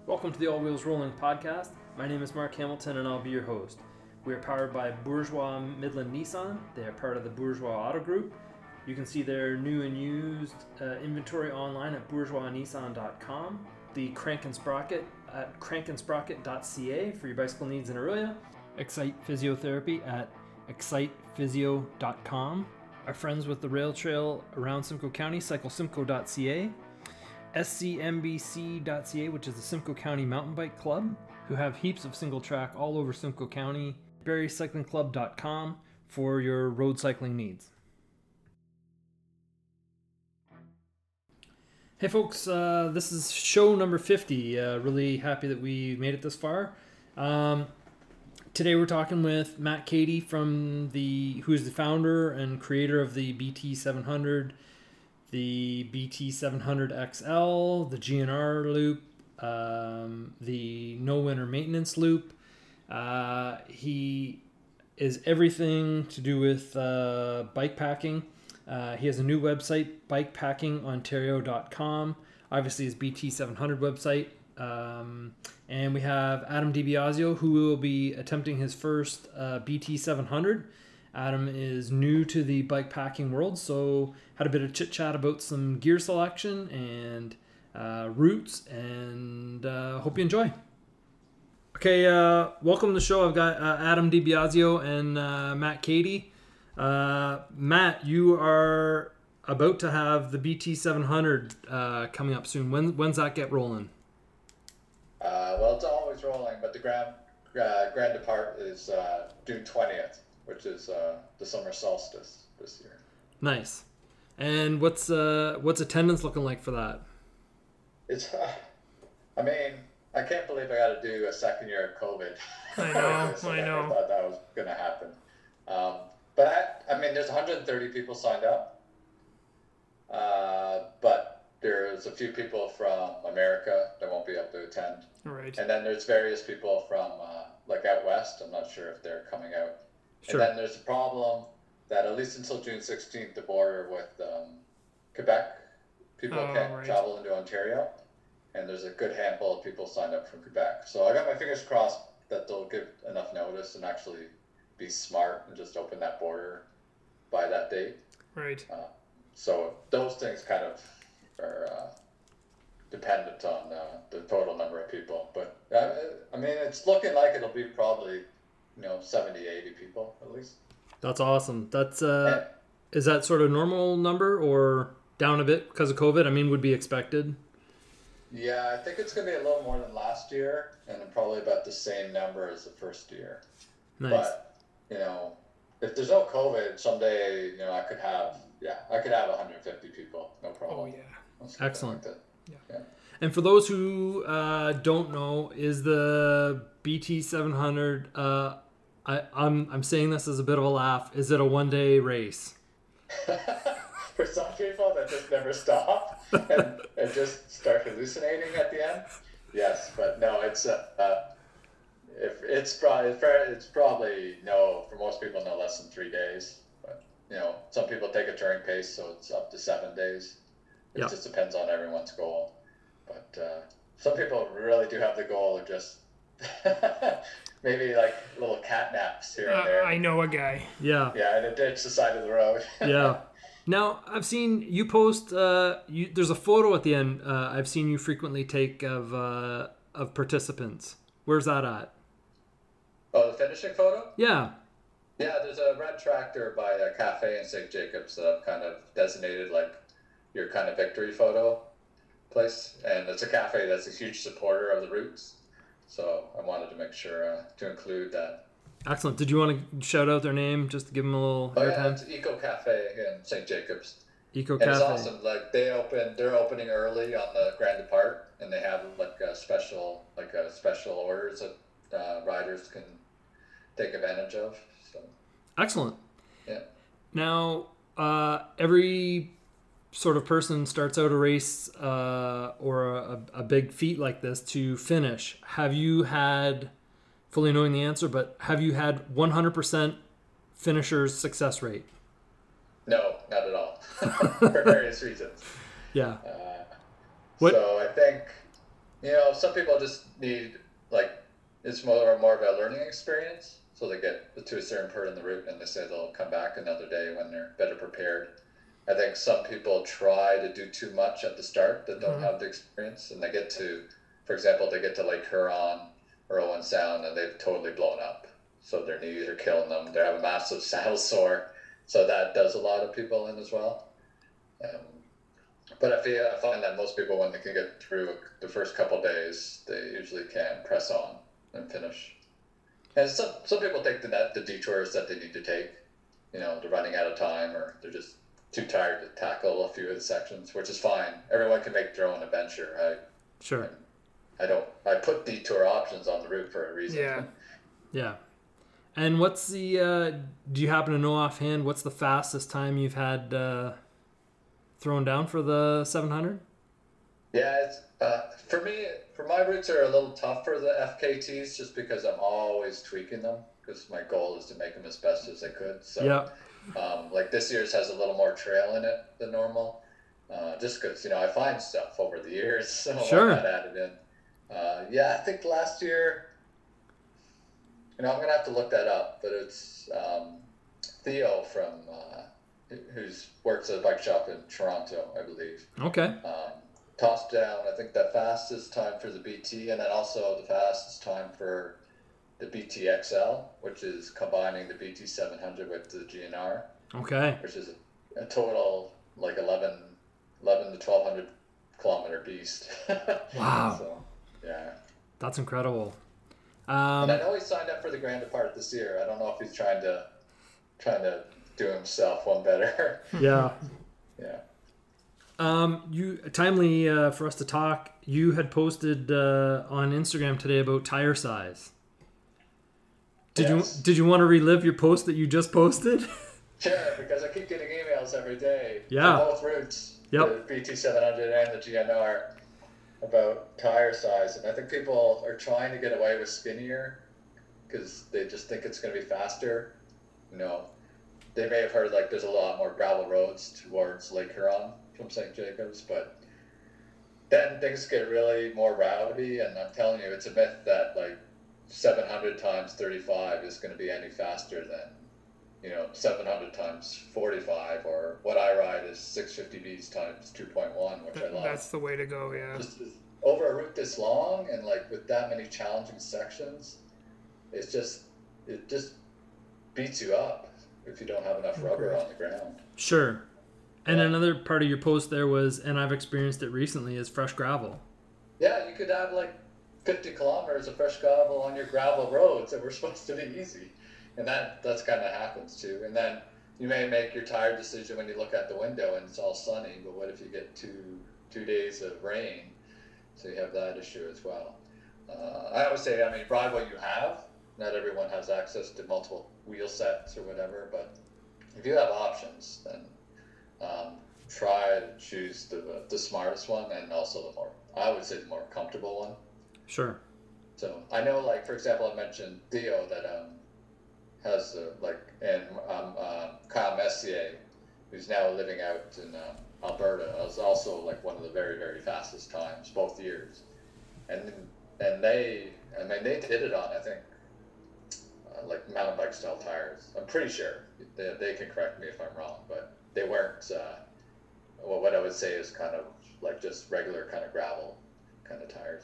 Welcome to the All Wheels Rolling podcast. My name is Mark Hamilton and I'll be your host. We are powered by Bourgeois Midland Nissan. They are part of the Bourgeois Auto Group. You can see their new and used inventory online at bourgeoisnissan.com. The Crank and Sprocket at crankandSprocket.ca for your bicycle needs in Orillia. Excite Physiotherapy at excitephysio.com. Our friends with the rail trail around Simcoe County, cyclesimcoe.ca. scmbc.ca, which is the Simcoe County Mountain Bike Club, who have heaps of single track all over Simcoe County. BarryCyclingClub.com for your road cycling needs. Hey folks, this is show number 50. Really happy that we made it this far. Today we're talking with Matt Cady who is the founder and creator of the BT700, the BT700XL, the GNR loop, the No Winter Maintenance loop. He is everything to do with bike packing. He has a new website, bikepackingontario.com. Obviously his BT700 website. And we have Adam DiBiasio, who will be attempting his first BT700. Adam is new to the bike packing world, so had a bit of chit chat about some gear selection and routes, and hope you enjoy. Okay, welcome to the show. I've got Adam DiBiasio and Matt Cady. Matt, you are about to have the BT700 coming up soon. When's that get rolling? Well, it's always rolling, but the grand depart is June 20th, which is the summer solstice this year. Nice. And what's attendance looking like for that? It's, I mean, I can't believe I got to do a second year of COVID. I know. I thought that was going to happen. But I mean, there's 130 people signed up. But there's a few people from America that won't be able to attend. Right. And then there's various people from like out west. I'm not sure if they're coming out. Sure. And then there's a problem that at least until June 16th, the border with Quebec, people can't travel into Ontario. And there's a good handful of people signed up from Quebec. So I got my fingers crossed that they'll give enough notice and actually be smart and just open that border by that date. Right. So those things kind of are dependent on the total number of people. But I mean, it's looking like it'll be probably 70, 80 people at least. That's awesome. That's is that sort of normal number or down a bit because of COVID? I mean, would be expected. Yeah, I think it's going to be a little more than last year, and probably about the same number as the first year. Nice. But if there's no COVID, someday I could have 150 people, no problem. Oh yeah, excellent. Like yeah. And for those who don't know, is the BT700? I'm saying this as a bit of a laugh. Is it a one-day race? For some people that just never stop and just start hallucinating at the end. Yes, but no, it's probably for most people no less than 3 days. But some people take a touring pace, so it's up to 7 days. It just depends on everyone's goal. But some people really do have the goal of just maybe like little cat naps here and there. I know a guy. Yeah. Yeah, in a ditch the side of the road. Yeah. Now, I've seen you post, there's a photo at the end I've seen you frequently take of participants. Where's that at? Oh, the finishing photo? Yeah. Yeah, there's a red tractor by a cafe in St. Jacobs that I've kind of designated like your kind of victory photo place. And it's a cafe that's a huge supporter of the routes. So I wanted to make sure to include that. Excellent. Did you want to shout out their name just to give them a little airtime? Yeah, it's Eco Cafe in St. Jacobs. Eco Cafe. Cafe. And it's awesome. Like they're opening early on the Grand Depart, and they have special orders that riders can take advantage of. So. Excellent. Yeah. Now, every sort of person starts out a race or a big feat like this to finish. Have you had, fully knowing the answer, but have you had 100% finishers success rate? No, not at all. For various reasons. Yeah. So I think Some people just need, like, it's more of a learning experience. So they get to a certain part in the route and they say they'll come back another day when they're better prepared. I think some people try to do too much at the start that don't have the experience, and they get to, for example, they get to Lake Huron or Owen Sound and they've totally blown up. So their knees are killing them. They have a massive saddle sore. So that does a lot of people in as well. But I find that most people, when they can get through the first couple days, they usually can press on and finish. And some people take the detours that they need to take. They're running out of time or they're just too tired to tackle a few of the sections, which is fine. Everyone can make their own adventure. Sure. I put detour options on the route for a reason. Yeah. Yeah. And what's the, do you happen to know offhand, what's the fastest time you've had thrown down for the 700? Yeah, it's for my routes are a little tough for the FKTs just because I'm always tweaking them because my goal is to make them as best as I could. So, like this year's has a little more trail in it than normal, just because I find stuff over the years, so sure. I got added in. I think last year, I'm gonna have to look that up, but it's Theo from who works at a bike shop in Toronto, I believe. Okay. Tossed down, I think, the fastest time for the BT, and then also the fastest time for the BT XL, which is combining the BT 700 with the GNR. Okay. Which is a total like 11 to 1200 kilometer beast. Wow. So, yeah. That's incredible. And I know he signed up for the Grand Depart this year. I don't know if he's trying to do himself one better. Yeah. Yeah. You timely for us to talk. You had posted on Instagram today about tire size. Did you want to relive your post that you just posted? Sure, because I keep getting emails every day. Yeah. For both routes. Yep. The BT700 and the GNR about tire size, and I think people are trying to get away with skinnier because they just think it's going to be faster. They may have heard like there's a lot more gravel roads towards Lake Huron from St. Jacobs, but then things get really more rowdy, and I'm telling you, it's a myth that like 700 times 35 is going to be any faster than 700 times 45, or what I ride is 650Bs times 2.1, which I love. That's the way to go, yeah. Just over a route this long and like with that many challenging sections, it just beats you up if you don't have enough rubber on the ground. Sure. And another part of your post there was, and I've experienced it recently, is fresh gravel. Yeah, you could have like 50 kilometers of fresh gravel on your gravel roads that were supposed to be easy. And that's kind of happens too. And then you may make your tire decision when you look out the window and it's all sunny, but what if you get two days of rain? So you have that issue as well. I always say, ride what you have. Not everyone has access to multiple wheel sets or whatever, but if you have options, then try to choose the smartest one and also I would say the more comfortable one. Sure. So I know, like, for example, I mentioned Theo that has Kyle Messier, who's now living out in Alberta, was also like one of the very, very fastest times both years, and they did it on, I think, like mountain bike style tires. I'm pretty sure they can correct me if I'm wrong, but they weren't what I would say is kind of like just regular kind of gravel kind of tires.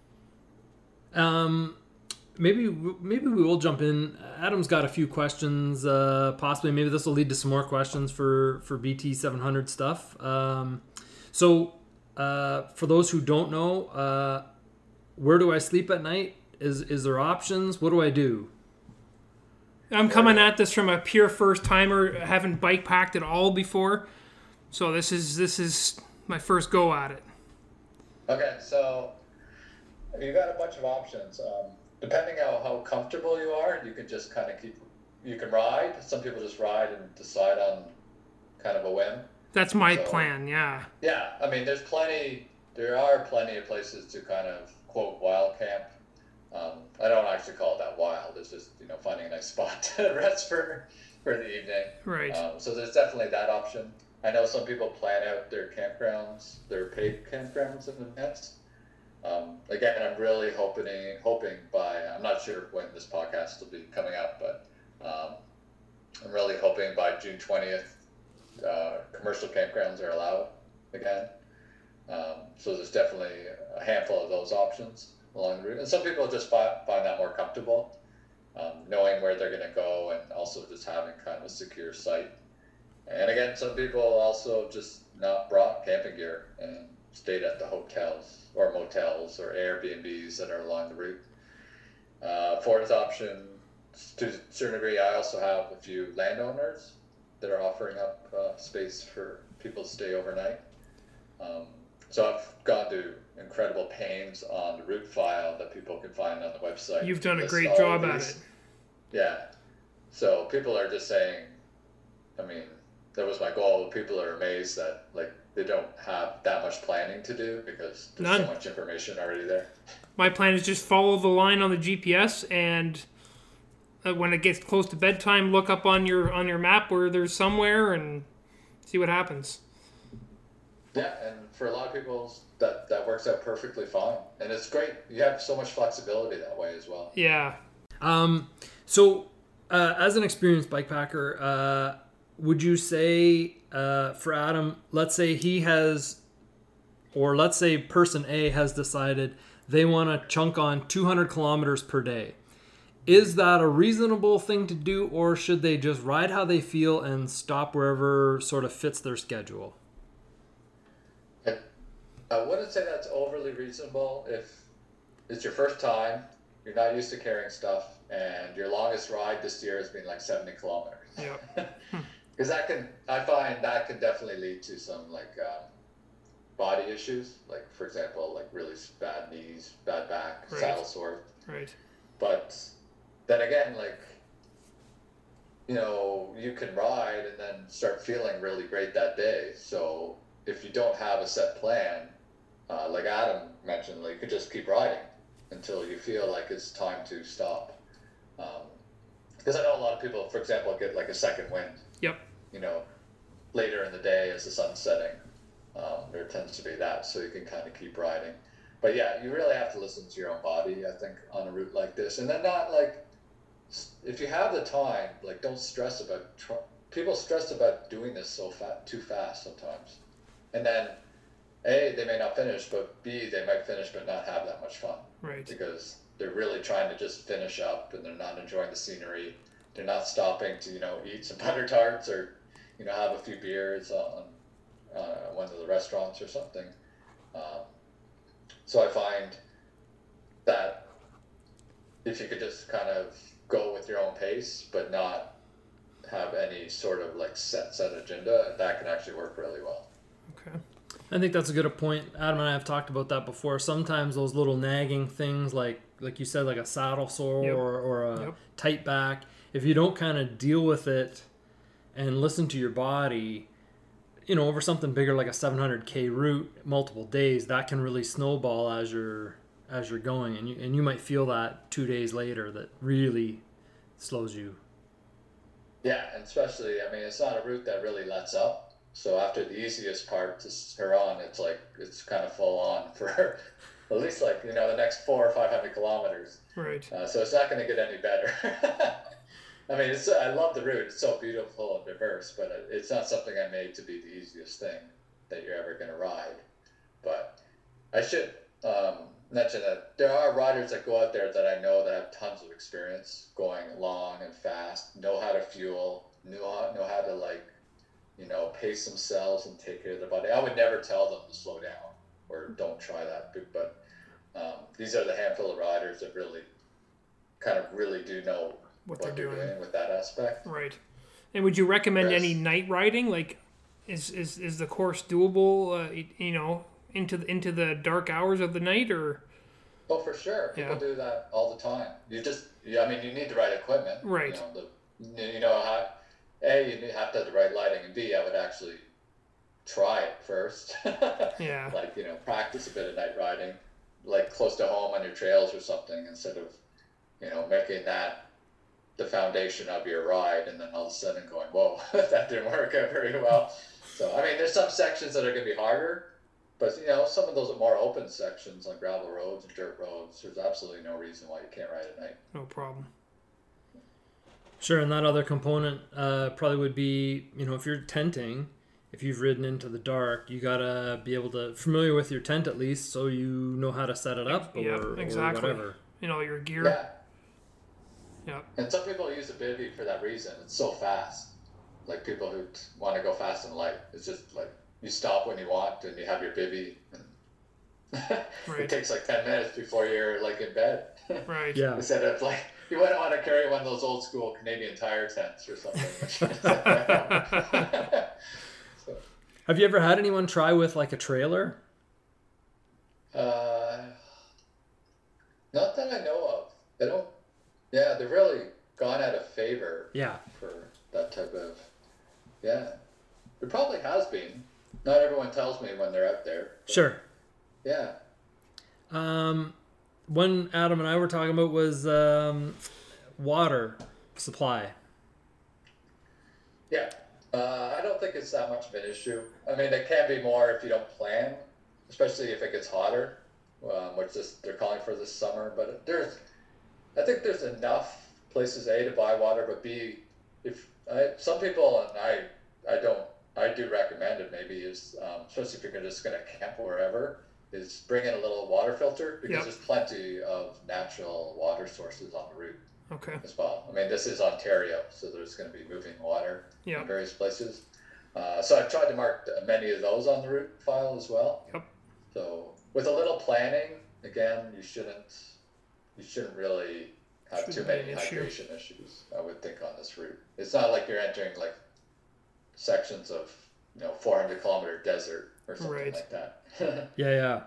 Maybe we will jump in. Adam's got a few questions. Possibly, maybe this will lead to some more questions for BT 700 stuff. So, for those who don't know, where do I sleep at night? Is there options? What do I do? I'm coming at this from a pure first timer. I haven't bike packed at all before, so this is my first go at it. Okay, so you got a bunch of options. Depending on how comfortable you are, you can just kind of you can ride. Some people just ride and decide on kind of a whim. That's my plan, yeah. Yeah, there are plenty of places to kind of, quote, wild camp. I don't actually call it that wild. It's just, finding a nice spot to rest for the evening. Right. So there's definitely that option. I know some people plan out their campgrounds, their paid campgrounds in advance. Again, I'm really hoping by, I'm not sure when this podcast will be coming out, but I'm really hoping by June 20th, commercial campgrounds are allowed again. So there's definitely a handful of those options along the route. And some people just find that more comfortable, knowing where they're going to go and also just having kind of a secure site. And again, some people also just not brought camping gear and stayed at the hotels or motels or Airbnbs that are along the route. Fourth option, to a certain degree, I also have a few landowners that are offering up space for people to stay overnight. So I've gone to incredible pains on the route file that people can find on the website. You've done a great job at it. Yeah. So people are just saying, I mean, that was my goal. People are amazed that like they don't have that much planning to do because there's so much information already there. My plan is just follow the line on the GPS, and when it gets close to bedtime, look up on your map where there's somewhere and see what happens. Yeah, and for a lot of people, that works out perfectly fine, and it's great. You have so much flexibility that way as well. Yeah. So, as an experienced bikepacker, would you say for Adam, let's say he has, or let's say person A has decided they want to chunk on 200 kilometers per day. Is that a reasonable thing to do, or should they just ride how they feel and stop wherever sort of fits their schedule? I wouldn't say that's overly reasonable if it's your first time, you're not used to carrying stuff, and your longest ride this year has been like 70 kilometers. Yeah. Because I find that can definitely lead to some like body issues, like for example, like really bad knees, bad back, Right. saddle sore. Right. But then again, like, you know, you can ride and then start feeling really great that day. So if you don't have a set plan, like Adam mentioned, like you could just keep riding until you feel like it's time to stop. Because I know a lot of people, for example, get like a second wind. Yep. You know, later in the day as the sun's setting, there tends to be that, so you can kind of keep riding. But yeah, you really have to listen to your own body, I think, on a route like this. And then not like, if you have the time, like don't stress about, people stress about doing this too fast sometimes. And then A, they may not finish, but B, they might finish but not have that much fun. Right. Because they're really trying to just finish up and they're not enjoying the scenery. They're not stopping to, you know, eat some butter tarts or, you know, have a few beers on one of the restaurants or something. So I find that if you could just kind of go with your own pace but not have any sort of like set agenda, that can actually work really well. Okay. I think that's a good point. Adam and I have talked about that before. Sometimes those little nagging things, like you said, like a saddle sore Yep. or a Yep. tight back, if you don't kind of deal with it and listen to your body, you know, over something bigger like a 700K route, multiple days, that can really snowball as you're going, and you might feel that 2 days later that really slows you. Yeah, and especially, I mean, it's not a route that really lets up. So after the easiest part to Huron, it's like, it's kind of full on for at least like, you know, the next 400 or 500 kilometers. Right. So it's not going to get any better. I mean, I love the route. It's so beautiful and diverse, but it's not something I made to be the easiest thing that you're ever going to ride. But I should mention that there are riders that go out there that I know that have tons of experience going long and fast, know how to fuel, know how to like, you know, pace themselves and take care of their body. I would never tell them to slow down or don't try that, but these are the handful of riders that really do know what they're doing with that aspect. Right. And would you recommend Yes. any night riding? Like, is the course doable? You know, into the dark hours of the night, or? Oh, for sure. People Yeah. do that all the time. You need the right equipment. Right. You have to have the right lighting, and B, I would actually try it first. Yeah. Like, you know, practice a bit of night riding, like close to home on your trails or something, instead of, you know, making that the foundation of your ride and then all of a sudden going, whoa, that didn't work out very well. So, I mean, there's some sections that are going to be harder, But some of those more open sections like gravel roads and dirt roads, there's absolutely no reason why you can't ride at night. No problem. Sure, and that other component probably would be, if you're tenting, if you've ridden into the dark, you gotta be able to familiar with your tent at least, so you know how to set it up or exactly. or whatever. Your gear. Yeah. Yeah. And some people use a bivvy for that reason. It's so fast. Like people who want to go fast and light. It's just like you stop when you want and you have your bivvy. Right. It takes like 10 minutes before you're like in bed. Right. Yeah. Instead of like, you wouldn't want to carry one of those old school Canadian Tire tents or something. So, Have you ever had anyone try with like a trailer? not that I know of. They don't. Yeah, they've really gone out of favor. Yeah. For that type of. Yeah, there probably has been. Not everyone tells me when they're out there. Sure. Yeah. One Adam and I were talking about was water supply. Yeah. I don't think it's that much of an issue. I mean, it can be more if you don't plan, especially if it gets hotter, which they're calling for this summer. But I think there's enough places to buy water, but some people, and I do recommend it maybe is, especially if you're just going to camp wherever, is bring in a little water filter because there's plenty of natural water sources on the route. Okay. As well. I mean, this is Ontario, so there's going to be moving water in various places. So I've tried to mark many of those on the route file as well. Yep. So with a little planning, again, you shouldn't really have too many hydration issues, I would think, on this route. It's not like you're entering like sections of 400-kilometer desert or something like that. Yeah.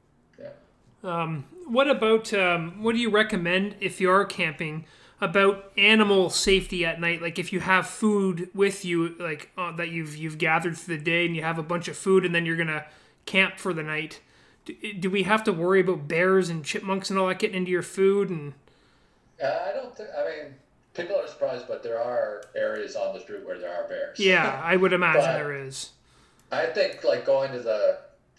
What about what do you recommend if you are camping about animal safety at night? Like if you have food with you, like that you've gathered through the day, and you have a bunch of food, and then you're gonna camp for the night. Do we have to worry about bears and chipmunks and all that getting into your food? And I don't think. I mean, people are surprised, but there are areas on this route where there are bears. Yeah, I would imagine there is. I think like going to the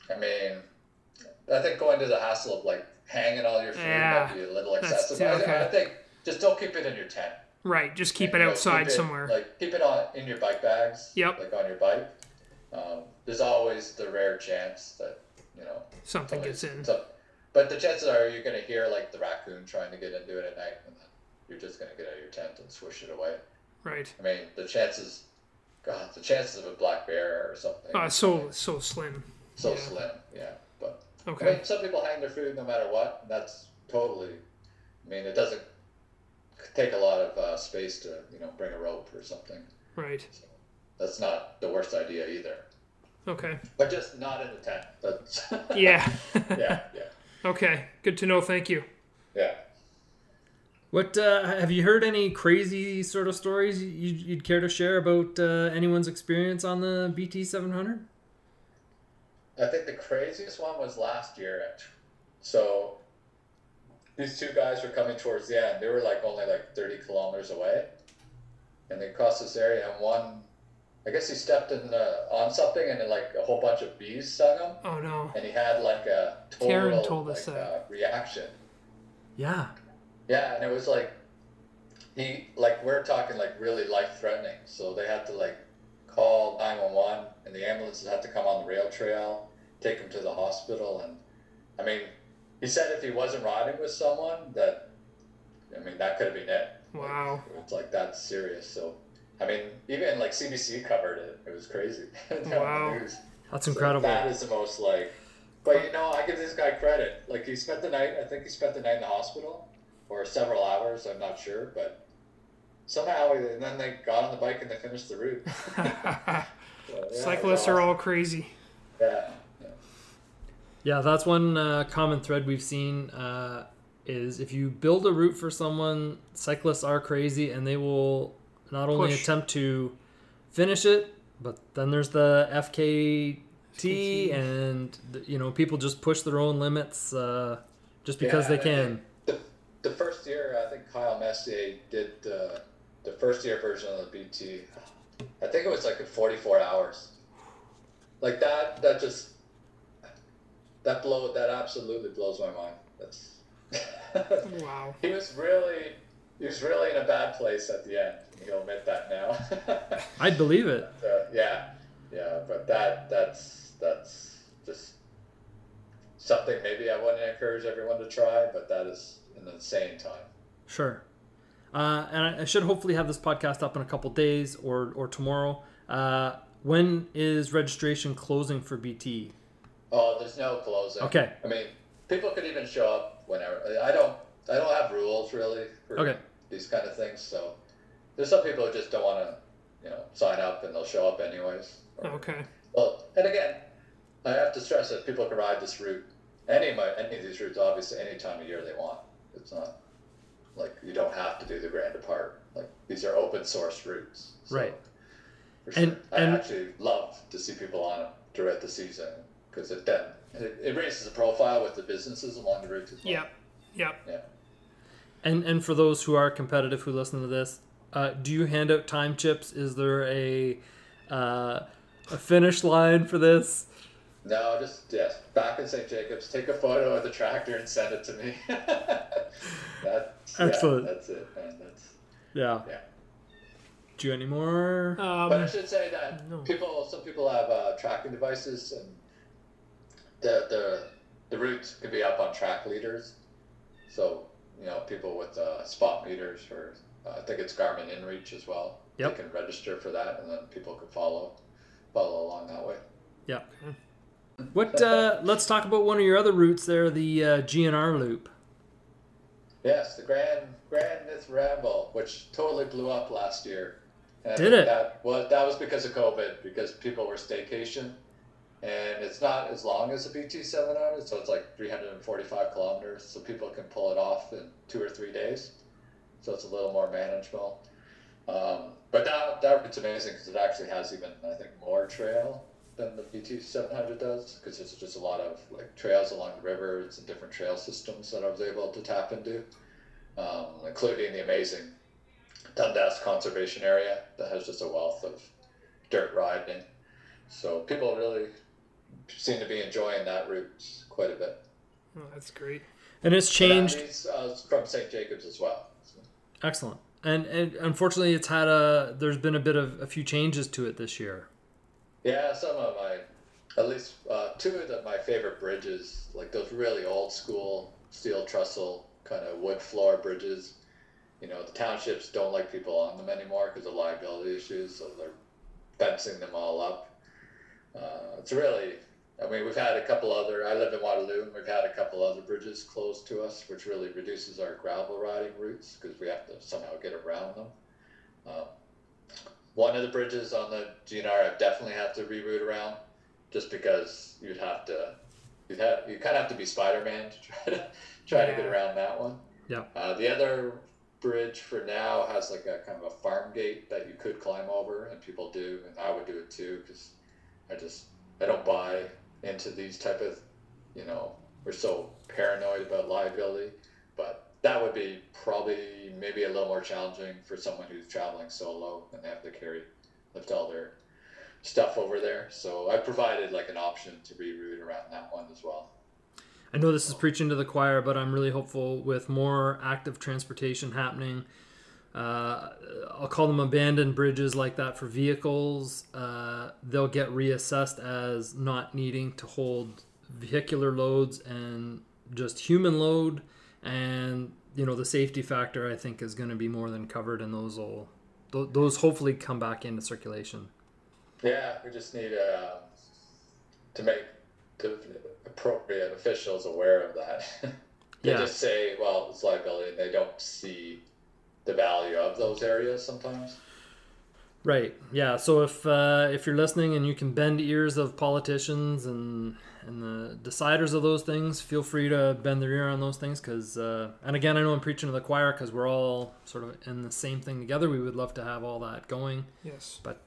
hassle of like hanging all your food might be a little excessive. I think just don't keep it in your tent. Right, just keep it outside somewhere. Like keep it in your bike bags. Yep. Like on your bike. There's always the rare chance that something gets in. But the chances are you're going to hear like the raccoon trying to get into it at night, and then you're just going to get out of your tent and swish it away. Right. I mean, the chances of a black bear or something. So slim. So slim, yeah. But okay. I mean, some people hang their food no matter what. And that's totally. I mean, it doesn't take a lot of space to bring a rope or something. Right. So that's not the worst idea either. Okay. But just not in the tent. That's yeah. Yeah. Okay. Good to know. Thank you. Yeah. What have you heard any crazy sort of stories you'd care to share about anyone's experience on the BT 700? I think the craziest one was last year. So these two guys were coming towards the end. They were only 30 kilometers away, and they crossed this area. And one, I guess he stepped on something, and then a whole bunch of bees stung him. Oh no! And he had a total Karen told us that. Reaction. Yeah. Yeah, and it was we're talking really life-threatening. So they had to call 911, and the ambulances had to come on the rail trail, take him to the hospital. And I mean, he said if he wasn't riding with someone, that could have been it. Wow. It's that's serious. So I mean, even CBC covered it. It was crazy. Wow. That's incredible. That is the most but I give this guy credit. He spent the night. I think he spent the night in the hospital. For several hours, I'm not sure, but somehow, and then they got on the bike and they finished the route. Cyclists are all crazy. Yeah, that's one common thread we've seen is if you build a route for someone, cyclists are crazy and they will not only attempt to finish it, but then there's the FKT and people just push their own limits just because they can. The first year, I think Kyle Messier did the first year version of the BT. I think it was in 44 hours. That just, that absolutely blows my mind. That's Wow. He was really in a bad place at the end. He'll admit that now. I'd believe it. Yeah, but that's just something maybe I wouldn't encourage everyone to try, but that is an insane time. Sure. And I should hopefully have this podcast up in a couple days or tomorrow. When is registration closing for BT? Oh, there's no closing. Okay. I mean, people could even show up whenever. I don't have rules really for these kind of things. So there's some people who just don't want to, sign up, and they'll show up anyways. Okay. Well, and again, I have to stress that people can ride this route, any of these routes, obviously, any time of year they want. It's not like you don't have to do the Grand Depart. Like, these are open source routes. So, right. For sure. I actually love to see people on it throughout the season, because it raises the profile with the businesses along the route as well. Yeah. And for those who are competitive who listen to this, do you hand out time chips? Is there a finish line for this? No, back in St. Jacobs, take a photo of the tractor and send it to me. Excellent. That's it, man. Yeah. Do you any more? But I should say that some people have tracking devices, and the routes can be up on track leaders. So, people with spot meters, or I think it's Garmin InReach as well. Yep. They can register for that, and then people can follow along that way. Yeah. What? Let's talk about one of your other routes there, the GNR Loop. Yes, the Grand Myth Ramble, which totally blew up last year. And Did it? That was because of COVID, because people were staycation, and it's not as long as the BT 700, so it's like 345 kilometers, so people can pull it off in 2 or 3 days, so it's a little more manageable. But that route's amazing, because it actually has even, I think, more trail than the BT 700 does, because there's just a lot of trails along the rivers and different trail systems that I was able to tap into, including the amazing Dundas Conservation Area that has just a wealth of dirt riding. So people really seem to be enjoying that route quite a bit. Oh, that's great. And it's changed. And from St. Jacobs as well. So. Excellent. And unfortunately, there's been a few changes to it this year. Yeah, some of at least two of my favorite bridges, like those really old school steel trestle kind of wood floor bridges. The townships don't like people on them anymore because of liability issues, so they're fencing them all up. It's really, we've had a couple other, I live in Waterloo, and we've had a couple other bridges closed to us, which really reduces our gravel riding routes because we have to somehow get around them. One of the bridges on the GNR I definitely have to reroute around, just because you kind of have to be Spider-Man to try to get around that one. Yeah. The other bridge for now has like a kind of a farm gate that you could climb over, and people do, and I would do it too, because I don't buy into these type of, we're so paranoid about liability, but that would be probably maybe a little more challenging for someone who's traveling solo and they have to lift all their stuff over there. So I provided like an option to reroute around that one as well. I know this is preaching to the choir, but I'm really hopeful with more active transportation happening. I'll call them abandoned bridges like that for vehicles. They'll get reassessed as not needing to hold vehicular loads and just human load. And, the safety factor, I think, is going to be more than covered, and those hopefully come back into circulation. Yeah, we just need to make the appropriate officials aware of that. They just say, well, it's liability, and they don't see the value of those areas sometimes. Right. Yeah. So if you're listening and you can bend ears of politicians and the deciders of those things, feel free to bend their ear on those things. Because and again, I know I'm preaching to the choir because we're all sort of in the same thing together. We would love to have all that going. Yes. But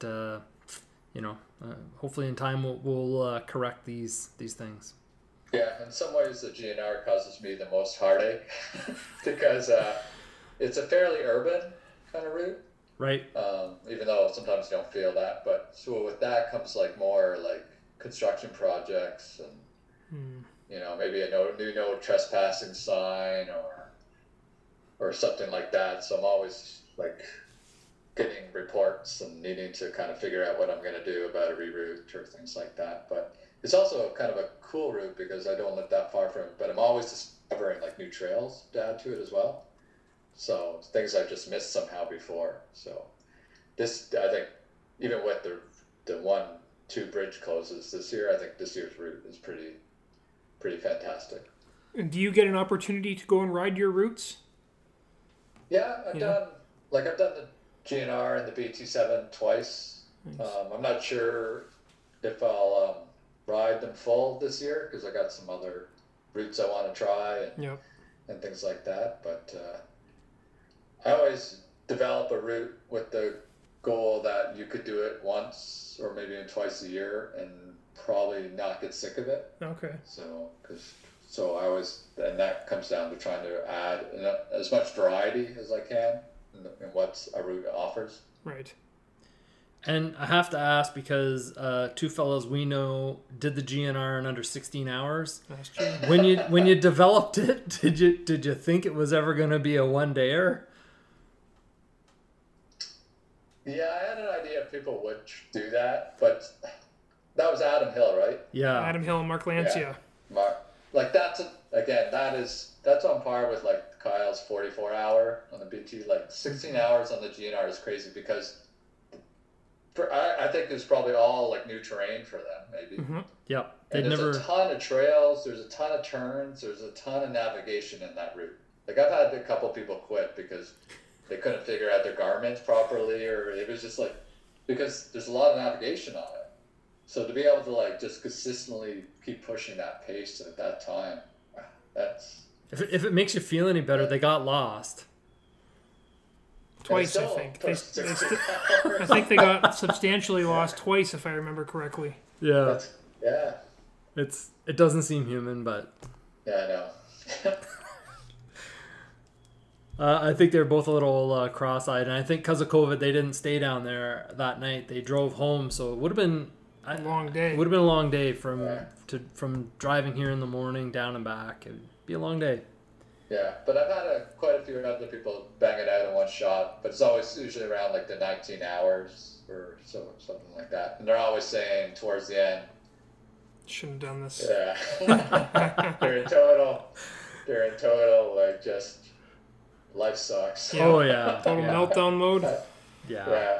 hopefully in time we'll correct these things. Yeah. In some ways, the GNR causes me the most heartache because it's a fairly urban kind of route. Right. Even though sometimes you don't feel that, but so with that comes like more like construction projects and maybe a new no trespassing sign or something like that. So I'm always like getting reports and needing to kind of figure out what I'm going to do about a reroute or things like that. But it's also kind of a cool route because I don't live that far from it, but I'm always discovering like new trails to add to it as well. So things I've just missed somehow before. So this, I think, even with the 1-2 bridge closes this year, I think this year's route is pretty fantastic. And do you get an opportunity to go and ride your routes? Yeah, I've done the GNR and the BT7 twice. Nice. I'm not sure if I'll ride them full this year because I got some other routes I want to try and things like that. But I always develop a route with the goal that you could do it once or maybe even twice a year and probably not get sick of it. Okay. So I always, and that comes down to trying to add as much variety as I can in what a route offers. Right. And I have to ask because two fellows we know did the GNR in under 16 hours. That's true. When you developed it, did you think it was ever going to be a one-dayer? Yeah, I had an idea people would do that, but that was Adam Hill, right? Yeah. Adam Hill and Mark Lancia. Yeah. Like that's on par with like Kyle's 44 hour on the BT. Like 16 hours on the GNR is crazy because I think it's probably all like new terrain for them, maybe. Mm-hmm. Yep. There's a ton of trails, there's a ton of turns, there's a ton of navigation in that route. Like I've had a couple people quit because they couldn't figure out their Garmin's properly, or it was just like because there's a lot of navigation on it. So to be able to like just consistently keep pushing that pace at that time, that's. If it makes you feel any better, they got lost. Twice, I think. I think they got substantially lost twice, if I remember correctly. Yeah. Yeah. It doesn't seem human, but. Yeah, I know. I think they're both a little cross-eyed, and I think because of COVID, they didn't stay down there that night. They drove home, so it would have been a long day. It would have been a long day from driving here in the morning down and back. It would be a long day. Yeah, but I've had quite a few other people bang it out in one shot, but it's always usually around like the 19 hours or something like that. And they're always saying towards the end, shouldn't have done this. Yeah. They're in total, like just life sucks. Yeah. Oh, yeah. Total meltdown mode. Yeah.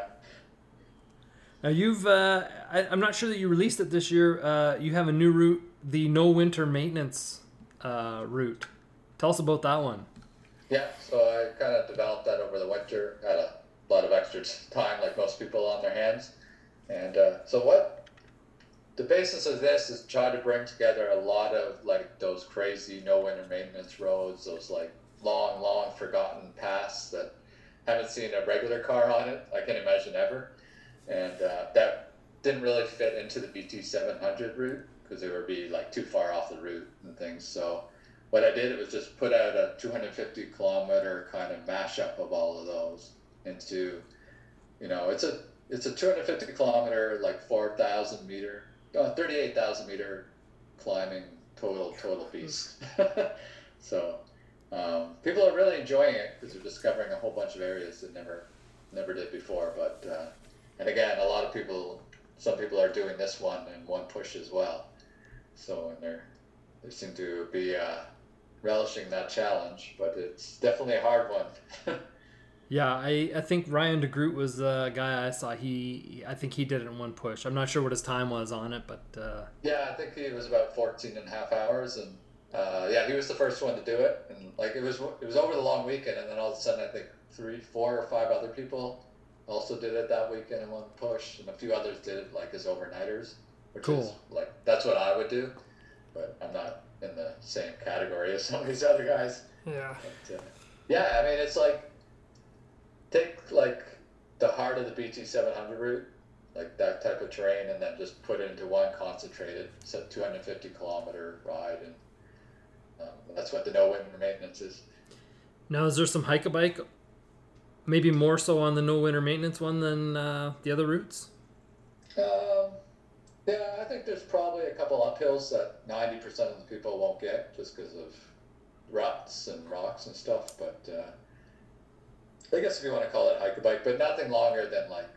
Now you've, I'm not sure that you released it this year. You have a new route, the no winter maintenance route. Tell us about that one. Yeah, so I kind of developed that over the winter. Had a lot of extra time, like most people, on their hands. And so what the basis of this is try to bring together a lot of like those crazy no winter maintenance roads, those like long forgotten paths that haven't seen a regular car on it, I can imagine ever. And that didn't really fit into the BT700 route because it would be like too far off the route and things. So what I did was just put out a 250 kilometer kind of mashup of all of those into, it's a 250 kilometer, like 4,000 meter, 38,000 meter climbing total beast. So people are really enjoying it because they're discovering a whole bunch of areas that never did before. But and again, some people are doing this one in one push as well. So they seem to be relishing that challenge, but it's definitely a hard one. Yeah, I think Ryan DeGroot was the guy I saw. I think he did it in one push. I'm not sure what his time was on it, but yeah, I think he was about 14 and a half hours, and he was the first one to do it. And like it was over the long weekend, and then all of a sudden I think 3, 4, or 5 other people also did it that weekend in one push, and a few others did it like as overnighters, which is like that's what I would do, but I'm not in the same category as some of these other guys. Yeah. But, I mean, it's like take like the heart of the BT700 route, like that type of terrain, and then just put it into one concentrated 250 kilometer ride, and that's what the no winter maintenance is. Now, is there some hike-a-bike, maybe more so on the no winter maintenance one than the other routes? Yeah, I think there's probably a couple uphills that 90% of the people won't get just because of ruts and rocks and stuff. But I guess if you want to call it hike a bike, but nothing longer than like,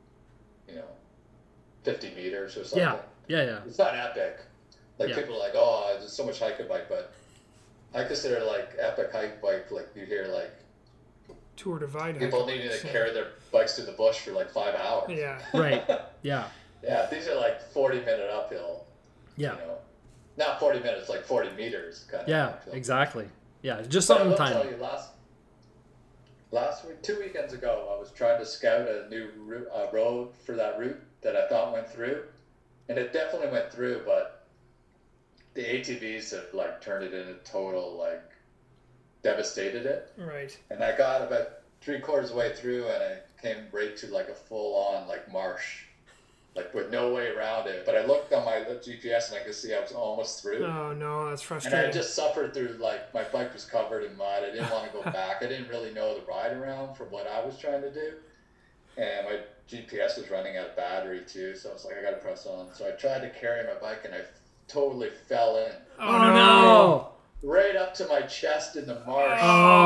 50 meters or something. Yeah. It's not epic. Like Yeah. people are like, oh, there's so much hike a bike, but I consider like epic hike bike, like you hear like Tour Divide. people needing to carry their bikes through the bush for like 5 hours. Yeah. Right. Yeah. Yeah, these are like 40-minute uphill. Yeah. Not 40 minutes, like 40 meters kind of. Yeah. uphill. Exactly. Yeah. Just But I something will tiny. tell you, last week, 2 weekends ago, I was trying to scout a new road for that route that I thought went through, and it definitely went through, but the ATVs have like turned it into total like devastated it. Right. And I got about 3/4 of the way through, and I came right to like a full-on like marsh, like with no way around it. But I looked on my GPS and I could see I was almost through. Oh no, that's And frustrating. I just suffered through, like, my bike was covered in mud. I didn't want to go back. I didn't really know the ride around from what I was trying to do. And my GPS was running out of battery too, so I was like, I gotta press on. So I tried to carry my bike and I totally fell in. Oh no. Right up to my chest in the marsh.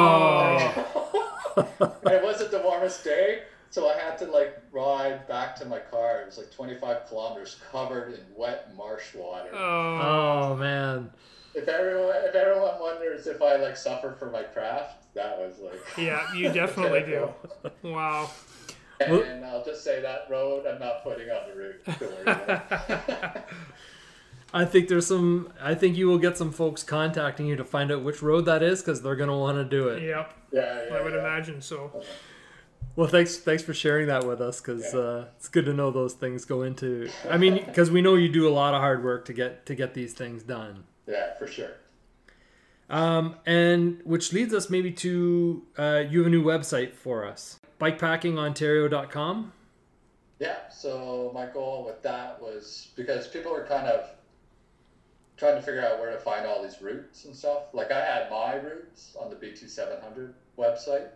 Oh. And it wasn't the warmest day, so I had to like ride back to my car. It was like 25 kilometers covered in wet marsh water. Oh. Oh man. If everyone wonders if I like suffer for my craft, that was like Yeah, you definitely do. Wow. And I'll just say that road I'm not putting on the route. Don't worry about it. I think you will get some folks contacting you to find out which road that is because they're gonna want to do it. Yep. Yeah, I would imagine so. Well, thanks for sharing that with us because it's good to know those things go into. I mean, because we know you do a lot of hard work to get these things done. Yeah, for sure. And which leads us maybe to you have a new website for us, bikepackingontario.com. Yeah, so my goal with that was because people were kind of trying to figure out where to find all these routes and stuff. Like I had my routes on the BT700 website,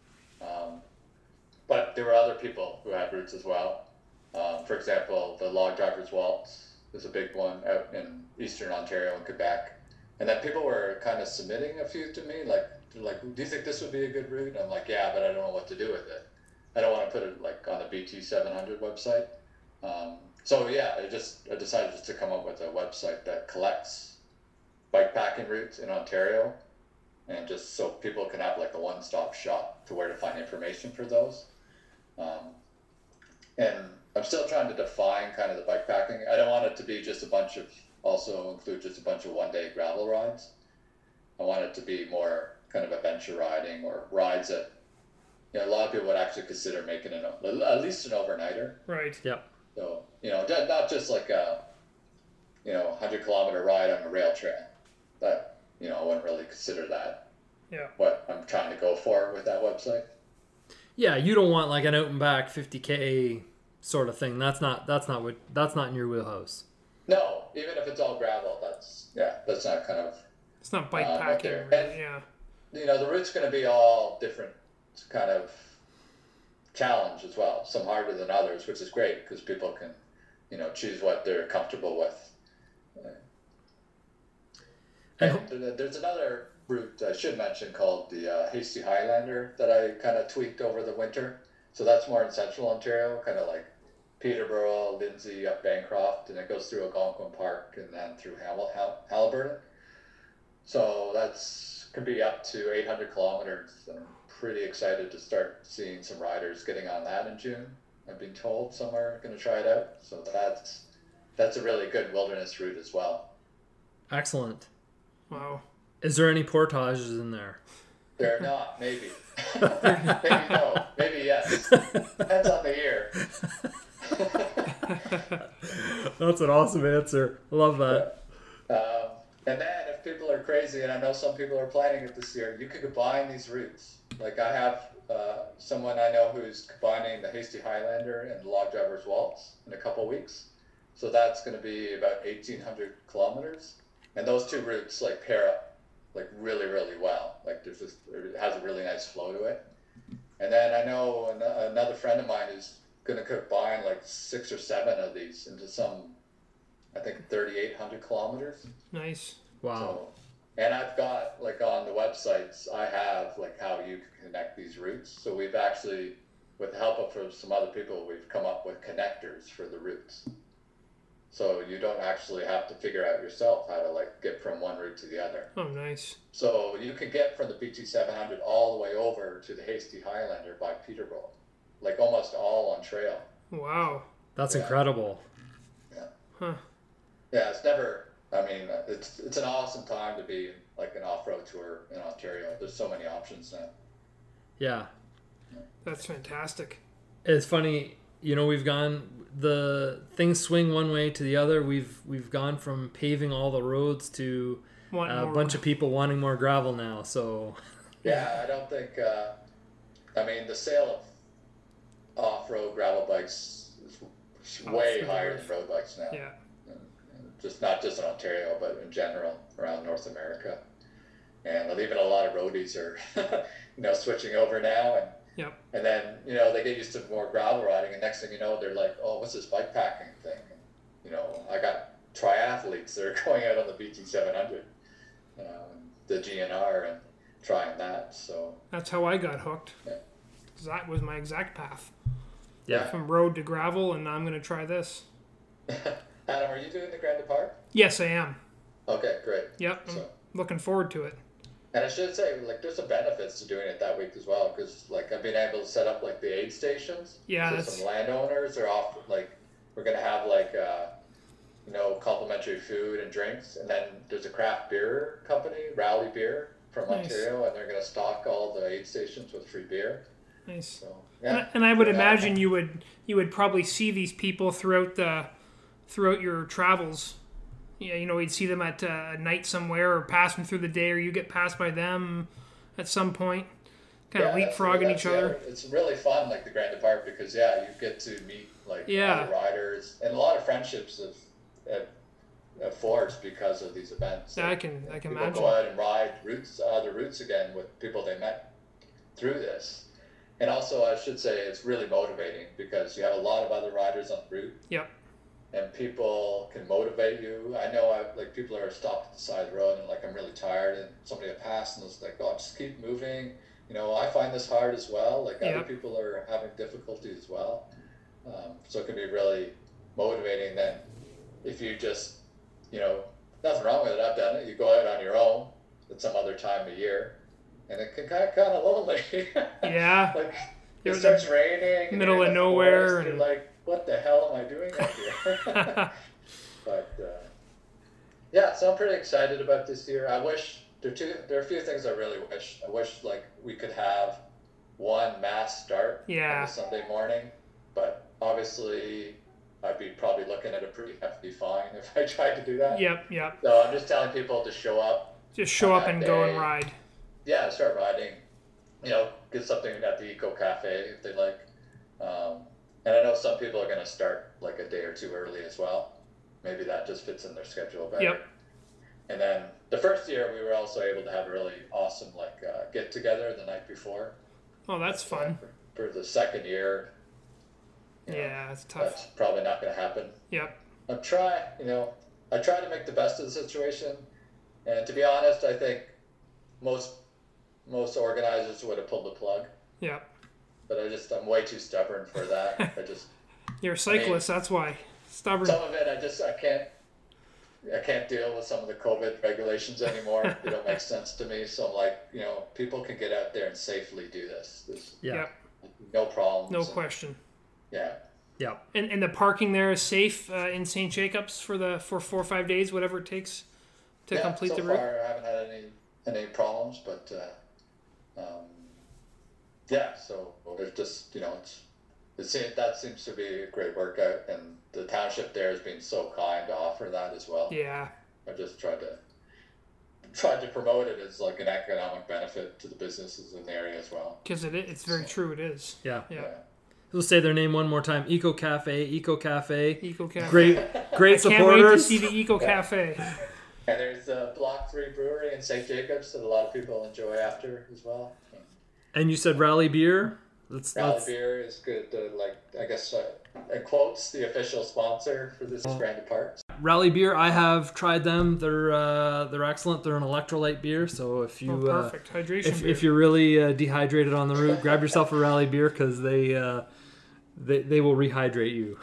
but there were other people who had routes as well. For example, the Log Drivers Waltz is a big one out in Eastern Ontario and Quebec. And then people were kind of submitting a few to me, like, they're like, do you think this would be a good route? And I'm like, yeah, but I don't know what to do with it. I don't want to put it like on the BT700 website. So yeah, I decided just to come up with a website that collects bikepacking routes in Ontario, and just so people can have like a one-stop shop to where to find information for those. And I'm still trying to define kind of the bikepacking. I don't want it to be just also include just a bunch of one-day gravel rides. I want it to be more kind of adventure riding or rides that a lot of people would actually consider making at least an overnighter. Right. Yep. So, not just like a, 100-kilometer ride on a rail trail. That, I wouldn't really consider that. Yeah. What I'm trying to go for with that website. Yeah, you don't want like an out and back 50K sort of thing. That's not in your wheelhouse. No, even if it's all gravel, that's not kind of. It's not bike packing. And, yeah. The route's going to be all different kind of challenge as well. Some harder than others, which is great because people can, choose what they're comfortable with. And there's another route I should mention called the Hasty Highlander that I kind of tweaked over the winter. So that's more in central Ontario, kind of like Peterborough, Lindsay, up Bancroft, and it goes through Algonquin Park and then through Haliburton. So that's can be up to 800 kilometers. And I'm pretty excited to start seeing some riders getting on that in June. I've been told some are going to try it out. So that's a really good wilderness route as well. Excellent. Wow. Is there any portages in there? They're not, maybe. Maybe no, maybe yes. Depends on the year. That's an awesome answer. Love that. And then if people are crazy, and I know some people are planning it this year, you could combine these routes. Like I have someone I know who's combining the Hasty Highlander and the Log Drivers Waltz in a couple weeks. So that's going to be about 1,800 kilometers. And those two routes like pair up like really, really well. Like it has a really nice flow to it. And then I know another friend of mine who's going to combine like 6 or 7 of these into some I think 3,800 kilometers. Nice. Wow. So, and I've got like on the websites, I have like how you can connect these routes. So we've actually, with the help of some other people, we've come up with connectors for the routes. So you don't actually have to figure out yourself how to like get from one route to the other. Oh, nice. So you can get from the BT700 all the way over to the Hasty Highlander by Peterborough, like almost all on trail. Wow. That's incredible. Yeah. Huh. Yeah, it's never. I mean, it's an awesome time to be like an off-road tour in Ontario. There's so many options now. Yeah. That's fantastic. It's funny, we've gone, the things swing one way to the other. We've gone from paving all the roads to a bunch of people wanting more gravel now. So yeah, I don't think. I mean, the sale of off-road gravel bikes is way higher than road bikes now. Yeah. Not just in Ontario, but in general around North America, and even a lot of roadies are, switching over now, and yep. And then they get used to more gravel riding, and next thing you know, they're like, "Oh, what's this bike packing thing?" And, I got triathletes that are going out on the BT700, the GNR, and trying that. So that's how I got hooked. Yeah. That was my exact path. Yeah. From road to gravel, and I'm going to try this. Adam, are you doing the Grand Depart? Yes, I am. Okay, great. Yep, I'm looking forward to it. And I should say, like, there's some benefits to doing it that week as well, because, like, I've been able to set up, like, the aid stations. Yeah, so some landowners are off, like, we're going to have, like, complimentary food and drinks. And then there's a craft beer company, Rally Beer, from Ontario, and they're going to stock all the aid stations with free beer. Nice. So, yeah. And I would imagine you would probably see these people throughout your travels. Yeah, you'd see them at night somewhere, or pass them through the day, or you get passed by them at some point, kind of leapfrogging each other. It's really fun, like the Grand Depart, because you get to meet like other riders, and a lot of friendships have forged because of these events. Yeah, I can people imagine. Go out and ride other routes again with people they met through this. And also, I should say, it's really motivating because you have a lot of other riders on the route. Yep. And people can motivate you. I know, people are stopped at the side of the road and like, I'm really tired, and somebody will pass and it's like, oh, just keep moving. I find this hard as well. Like other people are having difficulty as well. So it can be really motivating. Then if you just, nothing wrong with it. I've done it. You go out on your own at some other time of year, and it can kind of lonely. Yeah. Like it starts raining. Middle of nowhere. And you're like, what the hell am I doing out here? But so I'm pretty excited about this year. I wish there are a few things I really wish. I wish like we could have one mass start on a Sunday morning, but obviously I'd be probably looking at a pretty hefty fine if I tried to do that. Yep. So I'm just telling people to show up. Just show up and go and ride. Yeah, start riding. Get something at the Eco Cafe if they like. And I know some people are going to start like a day or two early as well. Maybe that just fits in their schedule better. Yep. And then the first year we were also able to have a really awesome get together the night before. Oh, that's fun. For the second year. It's tough. That's probably not going to happen. Yep. I try to make the best of the situation. And to be honest, I think most organizers would have pulled the plug. Yep. But I'm way too stubborn for that. You're a cyclist, that's why. Stubborn. Some of it, I can't deal with some of the COVID regulations anymore. They don't make sense to me. So I'm like, people can get out there and safely do this. No problem. No question. Yeah. Yeah. And the parking there is safe in St. Jacobs for 4 or 5 days, whatever it takes to complete the route? So far I haven't had any problems, but so there's just, that seems to be a great workout, and the township there has been so kind to offer that as well. Yeah. I just tried to promote it as like an economic benefit to the businesses in the area as well. Because it's very true, it is. Yeah. Yeah. Let's say their name one more time. Eco Cafe. Eco Cafe. Great supporters. Can't wait to see the Eco Cafe. And there's the Block 3 Brewery in St. Jacobs that a lot of people enjoy after as well. And you said Rally Beer? Rally Beer is good. I guess, in quotes, the official sponsor for this Grand Depart. Rally Beer. I have tried them. They're excellent. They're an electrolyte beer. So if you perfect hydration. if you're really dehydrated on the route, grab yourself a Rally Beer because they will rehydrate you.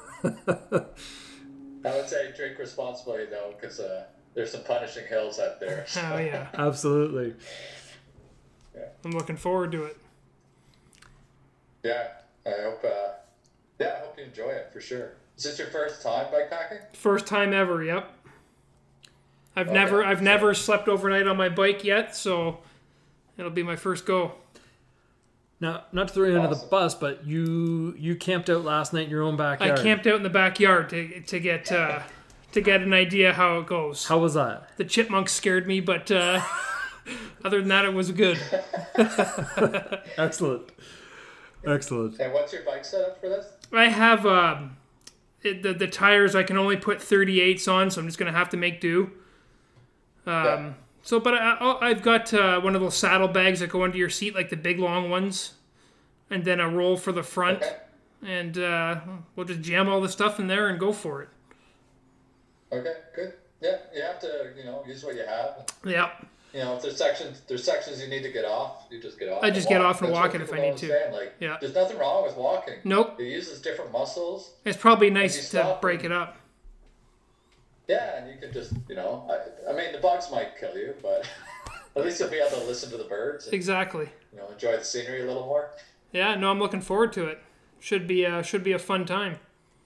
I would say drink responsibly though, because there's some punishing hills out there. So. Oh yeah, absolutely. Yeah. I'm looking forward to it. Yeah, I hope you enjoy it for sure. Is this your first time bikepacking? First time ever. Yep. I've never slept overnight on my bike yet, so it'll be my first go. Now, not to throw you under the bus, but you camped out last night in your own backyard. I camped out in the backyard to get an idea how it goes. How was that? The chipmunks scared me, but other than that, it was good. Excellent. And what's your bike setup for this? I have the tires. I can only put 38s on, so I'm just gonna have to make do. So, but I've got one of those saddle bags that go under your seat, like the big long ones, and then a roll for the front, and we'll just jam all the stuff in there and go for it. Okay, good. Yeah, you have to, use what you have. Yeah. If there's sections you need to get off, you just get off. I just get off and walk it if I need to. Yeah. There's nothing wrong with walking. Nope. It uses different muscles. It's probably nice to break it up. Yeah, and you can just, I mean, the bugs might kill you, but at least you'll be able to listen to the birds. And, exactly. Enjoy the scenery a little more. Yeah, no, I'm looking forward to it. Should be a fun time.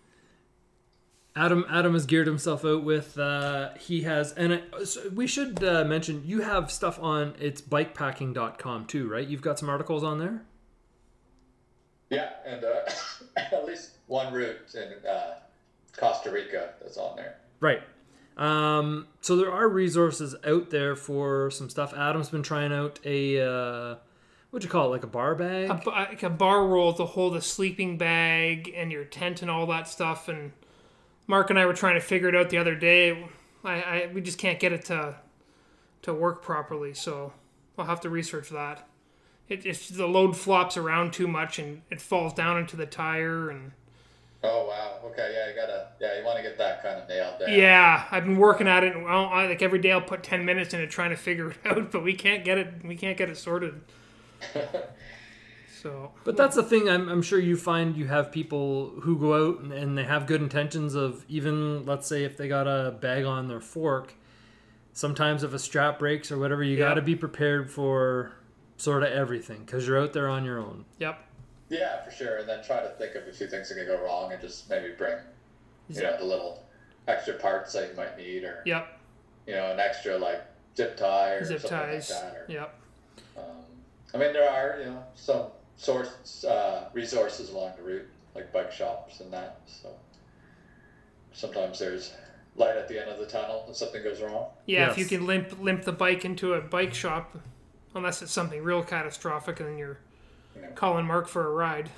Adam has geared himself out with he has, and we should mention you have stuff on it's bikepacking.com too, right? You've got some articles on there. Yeah, and at least one route in Costa Rica that's on there. Right. So there are resources out there for some stuff. Adam's been trying out a what'd you call it, like a bar bag? Like a bar roll to hold a sleeping bag and your tent and all that stuff. And Mark and I were trying to figure it out the other day. We just can't get it to work properly, so I'll have to research that. It's the load flops around too much and it falls down into the tire and. Oh wow! Okay, you want to get that kind of nailed down. Yeah, I've been working at it. And like every day, I'll put 10 minutes into trying to figure it out, but we can't get it sorted. So, but that's the thing. I'm sure you find you have people who go out and they have good intentions of even, let's say, if they got a bag on their fork. Sometimes if a strap breaks or whatever, you got to be prepared for sort of everything because you're out there on your own. Yep. Yeah, for sure. And then try to think of a few things that can go wrong and just maybe bring, the little extra parts that you might need or, an extra like zip tie or something ties. like that. Or, yep. I mean, there are, some resources along the route, like bike shops and that. So sometimes there's light at the end of the tunnel if something goes wrong. Yeah, yes. If you can limp the bike into a bike shop, unless it's something real catastrophic and then you're calling Mark for a ride.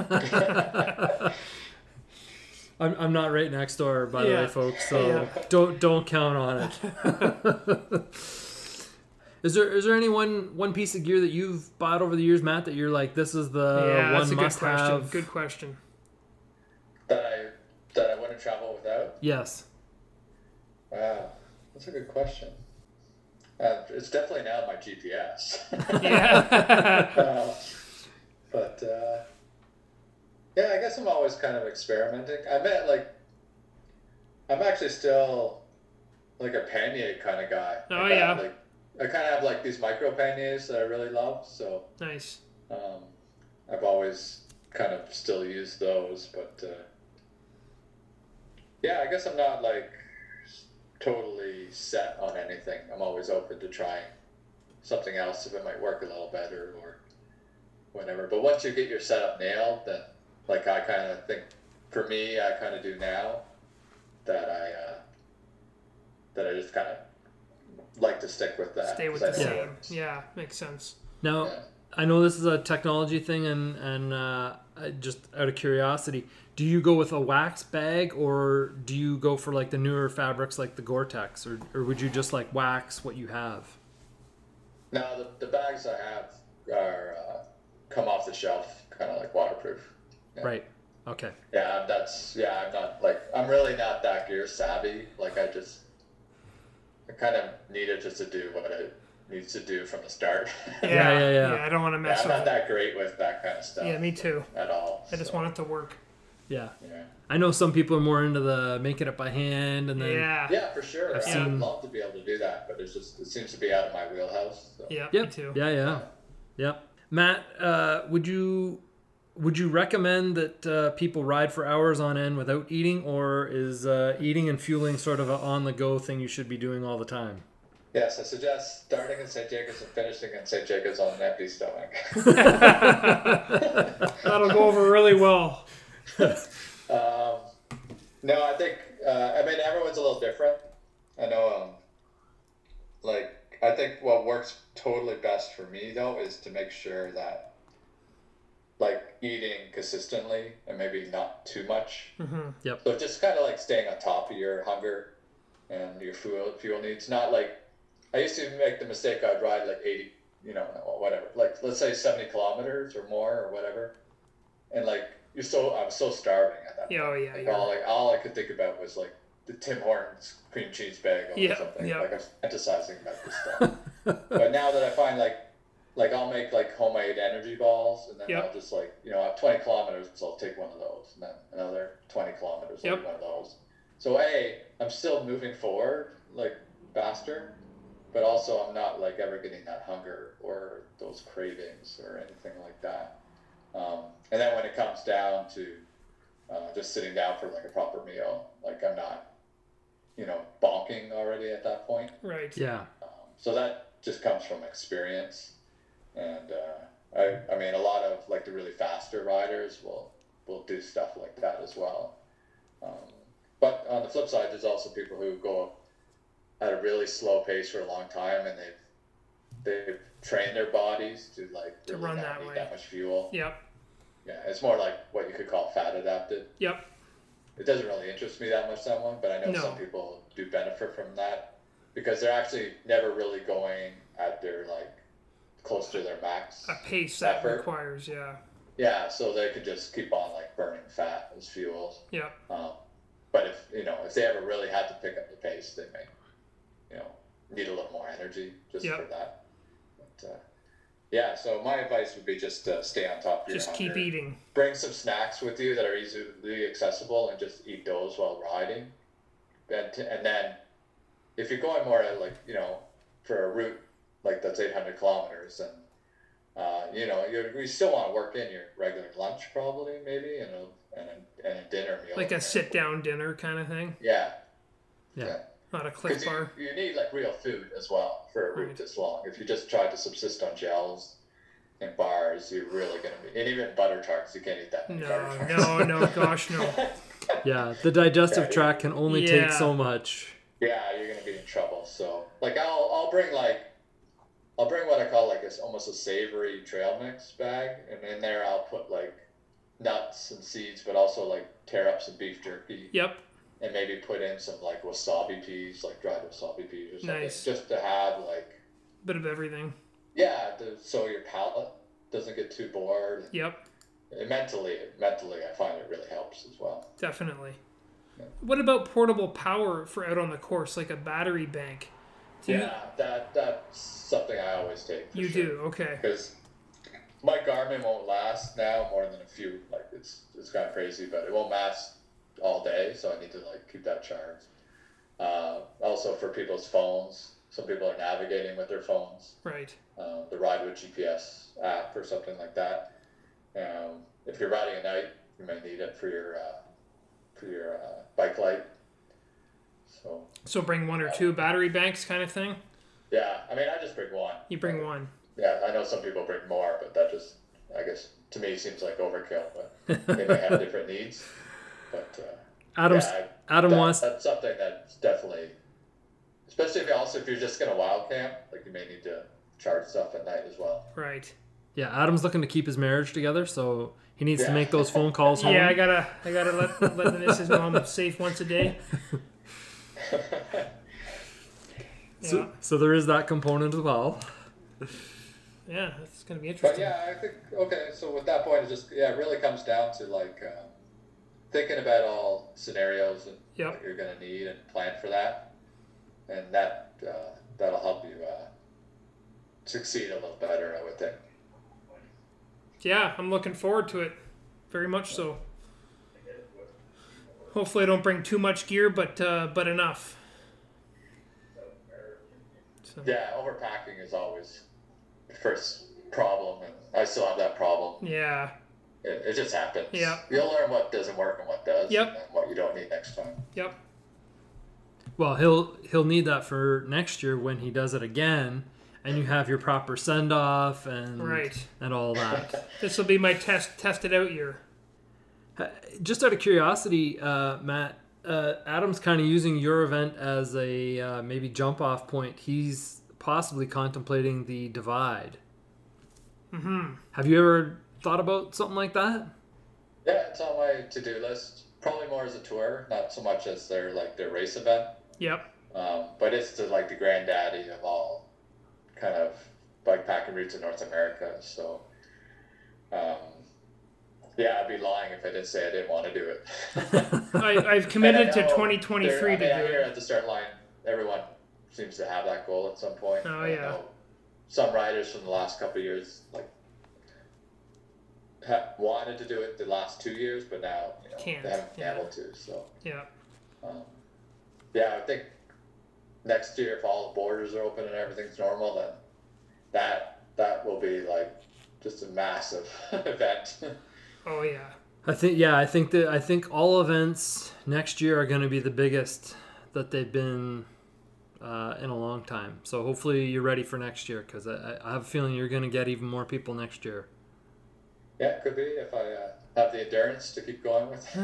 I'm not right next door, by the way, folks. So don't count on it. Is there any one piece of gear that you've bought over the years, Matt, that you're like, this is the one must have? Good question. That I wouldn't travel without? Yes. Wow, that's a good question. It's definitely now my GPS. Yeah. But I guess I'm always kind of experimenting. I'm actually still like a pannier kind of guy. Oh, I kind of have like these micro panniers that I really love. So nice. I've always kind of still used those, but I guess I'm not like totally set on anything. I'm always open to trying something else if it might work a little better or whatever. But once you get your setup nailed, then like I kind of think, for me, I kind of do now that I just kind of like to stick with that. Stay with the same. Yeah, makes sense. Now, I know this is a technology thing, and just out of curiosity, do you go with a wax bag or do you go for like the newer fabrics like the Gore-Tex, or would you just like wax what you have? No, the bags I have are come off the shelf, kind of like waterproof. Yeah. Right. Okay. Yeah, I'm not like, I'm really not that gear savvy. Like I kind of need it just to do what it needs to do from the start. Yeah. I don't want to mess I'm with not it. that great with that kind of stuff. Yeah, me too. At all. I just want it to work. Yeah. Yeah. I know some people are more into the making it by hand and then. Yeah, for sure. I've I'd seen- love to be able to do that, but it seems to be out of my wheelhouse. So. Yeah, Yep. me too. Yeah. Matt, would you recommend that people ride for hours on end without eating, or is eating and fueling sort of an on-the-go thing you should be doing all the time? Yes, I suggest starting in St. Jacobs and finishing in St. Jacobs on an empty stomach. That'll go over really well. No, I think, I mean, everyone's a little different. I know, I think what works totally best for me, though, is to make sure that, like, eating consistently and maybe not too much. Mm-hmm. Yep. So just kind of, like, staying on top of your hunger and your fuel needs. Not, like, I used to make the mistake I'd ride, like, 80, whatever. Like, let's say 70 kilometers or more or whatever. And, like, I was so starving at that point. Oh, yeah. Like, all I could think about was like the Tim Hortons cream cheese bagel or something. Yeah. Like I was fantasizing about this stuff. But now that I find like I'll make like homemade energy balls, and then I'll just like at 20 kilometers I'll take one of those, and then another 20 kilometers I'll take one of those. So I'm still moving forward like faster, but also I'm not like ever getting that hunger or those cravings or anything like that. And then when it comes down to just sitting down for like a proper meal, like I'm not, bonking already at that point. Right. Yeah. So that just comes from experience. And I mean, a lot of like the really faster riders will do stuff like that as well. But on the flip side, there's also people who go at a really slow pace for a long time, and they've trained their bodies to like to really run not that need way. that much fuel. Yep. Yeah, it's more like what you could call fat adapted. Yep. It doesn't really interest me that much, but I know some people do benefit from that because they're actually never really going at their like close to their max. A pace effort. that requires, Yeah, so they could just keep on like burning fat as fuel. Yeah. But if they ever really had to pick up the pace, they may, need a little more energy just for that. But, so my advice would be just stay on top of your Just hunger. keep eating. Bring some snacks with you that are easily accessible and just eat those while riding. And then if you're going more at like, for a route like that's 800 kilometers, then, you still want to work in your regular lunch probably maybe and a dinner meal. Like a sit-down dinner kind of thing? Yeah. Not a Cliff Bar. You need like real food as well for a route this long. If you just try to subsist on gels and bars, you're really going to be... And even butter tarts, you can't eat that. No, gosh, no. Yeah, the digestive tract can only take so much. Yeah, you're going to be in trouble. So, like, I'll bring what I call like almost a savory trail mix bag, and in there I'll put like nuts and seeds, but also like tear up some beef jerky. Yep. And maybe put in some like wasabi peas, like dried wasabi peas or something, Nice. just to have like bit of everything. Yeah, so your palate doesn't get too bored. Yep. And mentally, I find it really helps as well. Definitely. Yeah. What about portable power for out on the course, like a battery bank? That's something I always take. You do, okay. Because my Garmin won't last now more than a few. Like it's kind of crazy, but it won't last all day, so I need to like keep that charged. Also for people's phones, some people are navigating with their phones. Right. The Ride with GPS app or something like that. If you're riding at night, you may need it for your bike light. So bring one or two battery banks kind of thing? Yeah, I mean, I just bring one. You bring one. Yeah, I know some people bring more, but that just, I guess, to me seems like overkill, but they may have different needs. But Adam wants... That's something that's definitely, especially if you're just going to wild camp, like you may need to charge stuff at night as well. Right. Yeah, Adam's looking to keep his marriage together, so he needs to make those phone calls home. Yeah, I gotta let the missus know I'm safe once a day. So there is that component as well. Yeah, it's gonna be interesting. But yeah, I think so with that point, it really comes down to like thinking about all scenarios and Yep. what you're going to need and plan for that, and that'll help you succeed a little better, I would think. Yeah, I'm looking forward to it. Very much so. Hopefully I don't bring too much gear, but enough. So. Yeah, overpacking is always the first problem, and I still have that problem. Yeah. It just happens. Yeah. You'll learn what doesn't work and what does, Yep. and then what you don't need next time. Yep. Well, he'll need that for next year when he does it again, and you have your proper send off and Right. and all that. This will be my tested out year. Just out of curiosity, Matt, Adam's kind of using your event as a maybe jump off point. He's possibly contemplating the Divide. Mm-hmm. Have you ever thought about something like that? Yeah, it's on my to-do list. Probably more as a tour, not so much as their race event. Yep. But it's the granddaddy of all kind of bikepacking routes in North America. So, yeah, I'd be lying if I didn't say I didn't want to do it. I've committed to And I know 2023 to do here it. at the start line, everyone seems to have that goal at some point. Oh, I yeah. know some riders from the last couple of years wanted to do it the last 2 years, but now Can't, they haven't been yeah. able to. So Yeah. yeah, I think next year, if all the borders are open and everything's normal, then that will be just a massive event. Oh yeah. I think all events next year are going to be the biggest that they've been in a long time. So hopefully you're ready for next year, because I have a feeling you're going to get even more people next year. Yeah, it could be if I have the endurance to keep going with.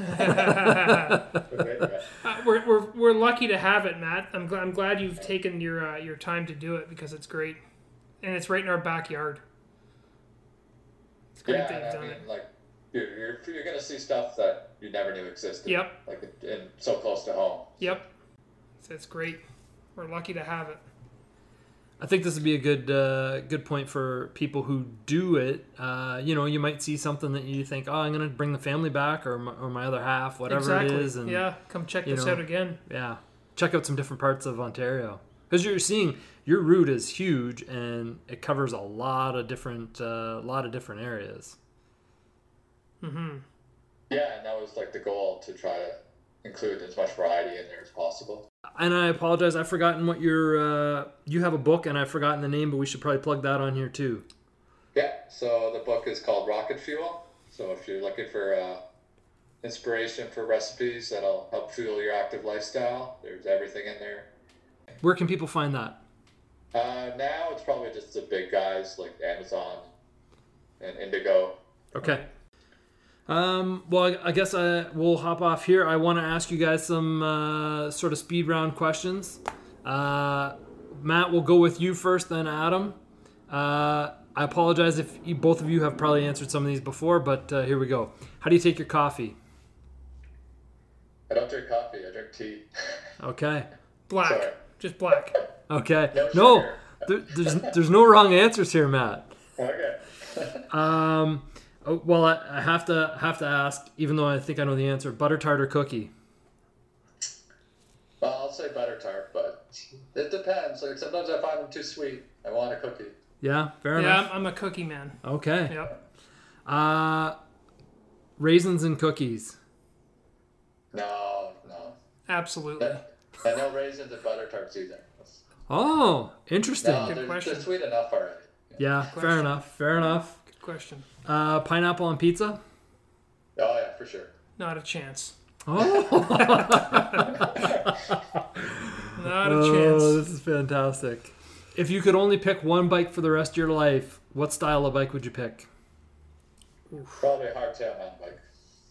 We're lucky to have it, Matt. I'm glad you've taken your time to do it, because it's great, and it's right in our backyard. It's great that you've done it. You're gonna see stuff that you never knew existed. Yep. And so close to home. Yep. So it's great. We're lucky to have it. I think this would be a good point for people who do it. You might see something that you think, oh, I'm going to bring the family back, or my other half, whatever Exactly. it is. And, yeah, come check this out again. Yeah, check out some different parts of Ontario, because you're seeing your route is huge and it covers a lot of different areas. Mm-hmm. Yeah, and that was the goal, to try to include as much variety in there as possible. And I apologize, I've forgotten what you have a book, and I've forgotten the name, but we should probably plug that on here too. Yeah, so the book is called Rocket Fuel. So if you're looking for inspiration for recipes that'll help fuel your active lifestyle, there's everything in there. Where can people find that? Now it's probably just the big guys like Amazon and Indigo. Okay. Well, I guess we'll hop off here. I want to ask you guys some sort of speed round questions. Matt, we'll go with you first, then Adam. I apologize if both of you have probably answered some of these before, but here we go. How do you take your coffee? I don't drink coffee, I drink tea. Okay. Black. Sorry. Just black. Okay. No No, there's no wrong answers here, Matt. Okay. Well, I have to ask, even though I think I know the answer. Butter tart or cookie? Well, I'll say butter tart, but it depends. Sometimes I find them too sweet. I want a cookie. Yeah, fair Yeah, enough. I'm a cookie man. Okay. Yep. Raisins and cookies. No. Absolutely. And no raisins and butter tarts either. Oh, interesting. No, Good question. they're sweet enough already. Yeah, fair enough. Good question. Pineapple on pizza? Oh, yeah, for sure. Not a chance. Oh, Not a chance. this is fantastic. If you could only pick one bike for the rest of your life, what style of bike would you pick? Probably a hardtail mountain bike.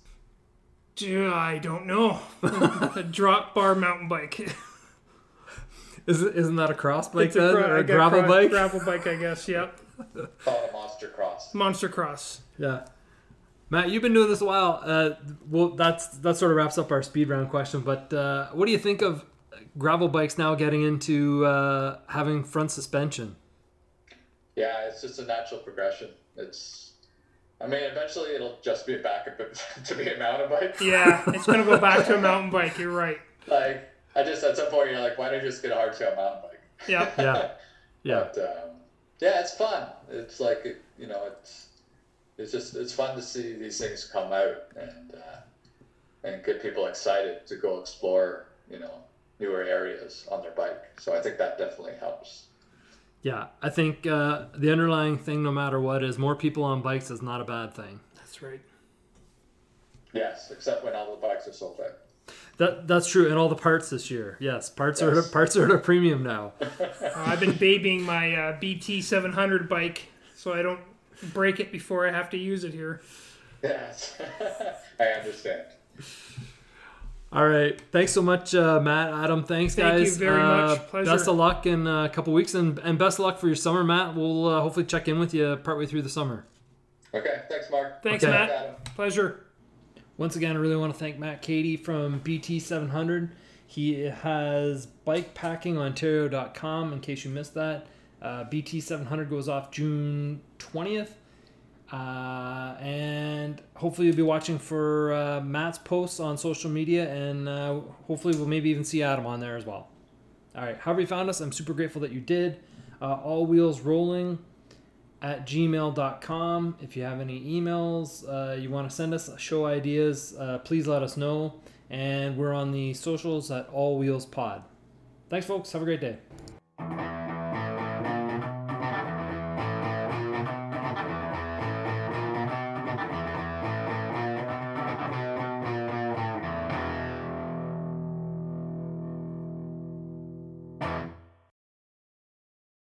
I don't know. A drop bar mountain bike. Isn't that a cross bike It's then? Or a gravel bike? Gravel bike, I guess. Yep. Call it a monster cross. Monster cross. Yeah. Matt, you've been doing this a while. Well, that sort of wraps up our speed round question. But what do you think of gravel bikes now getting into having front suspension? Yeah, it's just a natural progression. It's I mean, eventually it'll just be back to be a mountain bike. Yeah, it's gonna go back to a mountain bike. You're right. Like, I just, at some point, you're like, why don't you just get a hardtail mountain bike? Yeah. Yeah. But, yeah, it's fun. It's like, you know, it's fun to see these things come out and get people excited to go explore, you know, newer areas on their bike. So I think that definitely helps. Yeah, I think the underlying thing, no matter what, is more people on bikes is not a bad thing. That's right. Yes, except when all the bikes are sold out. That's true, and all the parts this year. Yes, parts are at a premium now. I've been babying my BT 700 bike, so I don't break it before I have to use it here. Yes, I understand. All right, thanks so much, Matt, Adam. Thanks, guys. Thank you very much. Pleasure. Best of luck in a couple weeks, and best of luck for your summer, Matt. We'll hopefully check in with you partway through the summer. Okay, thanks, Mark. Thanks, Okay. Matt. Pleasure. Once again, I really want to thank Matt Cady from BT700. He has bikepackingontario.com in case you missed that. BT700 goes off June 20th. And hopefully you'll be watching for Matt's posts on social media, and hopefully we'll maybe even see Adam on there as well. All right, however you found us, I'm super grateful that you did. allwheelsrolling@gmail.com. If you have any emails you want to send us, show ideas, please let us know. And we're on the socials at allwheelspod. Thanks, folks. Have a great day.